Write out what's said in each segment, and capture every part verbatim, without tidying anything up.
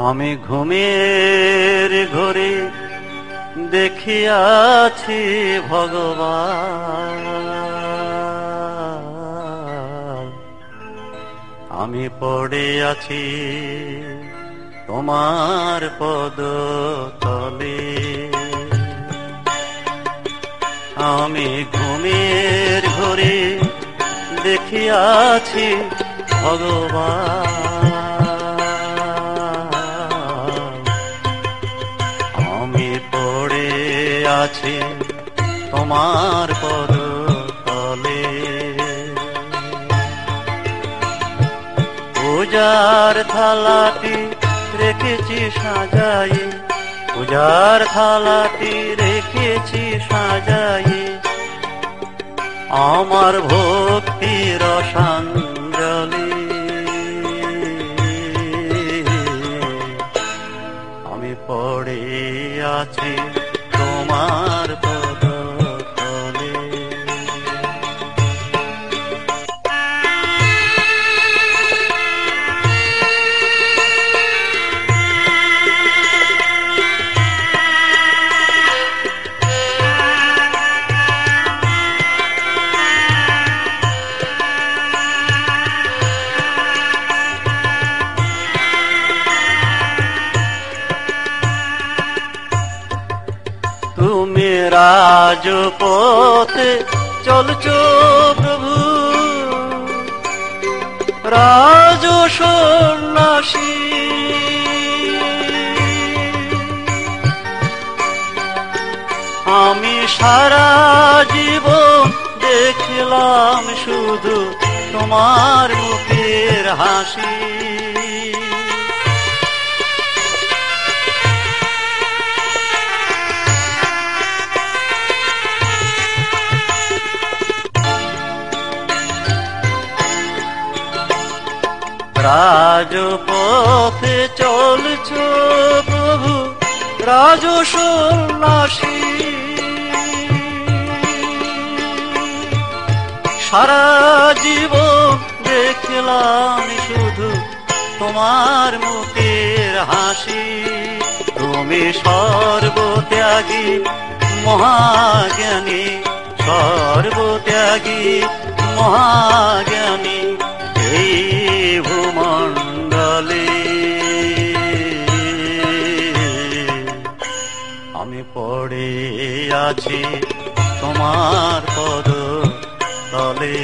আমি ঘুমের ঘরে দেখিয়াছি ভগবান, আমি পড়ে আছি তোমার পদতলে। আমি ঘুমের ঘরে দেখিয়াছি ভগবান, আমি পড়ে আছি তোমার পদতলে। পূজার থালাটি রেখেছি সাজাই, পূজার থালাটি রেখেছি সাজাই, আমার ভক্তির রসাঞ্জলি। আমি পড়ে আছি তোমার পদতলে। তুমি রাজপথে চলছো প্রভু, রাজ সন্ন্যাসী, আমি সারা জীবন দেখলাম শুধু তোমার মুখের হাসি। রাজপথে চলছো প্রভু, রাজ সন্ন্যাসী, সারা জীবন দেখলাম শুধু তোমার মুখের হাসি। তুমি সর্বত্যাগী মহাজ্ঞানী, সর্বত্যাগী মহাজ্ঞানী, এই ভূমণ্ডলে আমি পড়ে আছি তোমার পদতলে।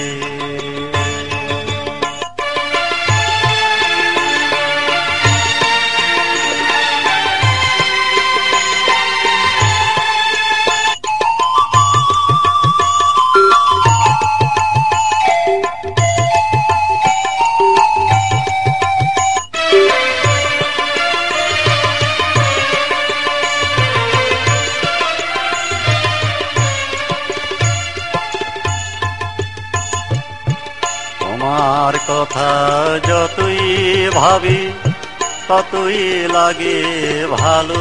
তোমার কথা যতই ভাবি ততই লাগে ভালো,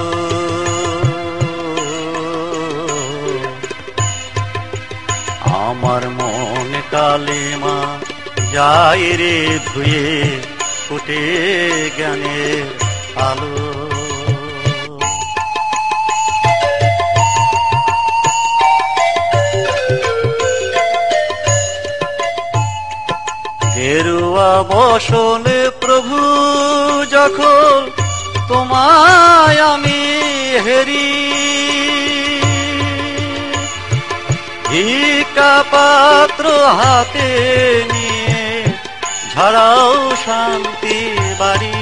আমার মন কালিমা যায় রে ধুয়ে ফুটে জ্ঞানের আলো। গেরুয়া বসনে প্রভু যখন তোমায় আমি হেরি, ভিক্ষা পাত্র হাতে নিয়ে ঝাড়াও শান্তি বাড়ি।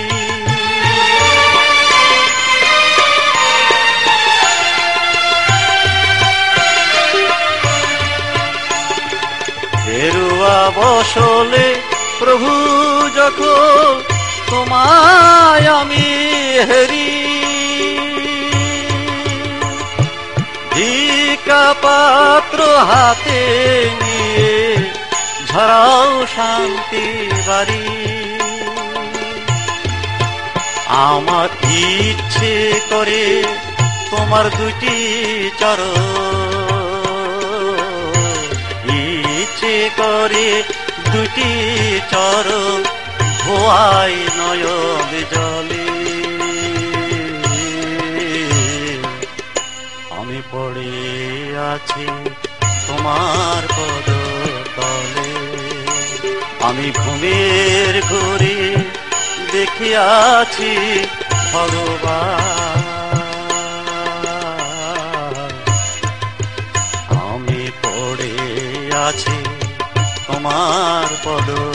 গেরুয়া বসলে প্রভু যখন তোমায় আমি হেরি, ভিক্ষা পাত্র হাতে নিয়ে ঝরাও শান্তি বাড়ি। আমার ইচ্ছে করে তোমার দুটি চরণ, ইচ্ছে করে দুটি চরণ ধোয়াই নয়ন জলে। আমি পড়ে আছি তোমার পদ তলে, আমি ঘুমের ঘুরে দেখিয়াছি ভগবান, আমি পড়ে আছি তোমার পদ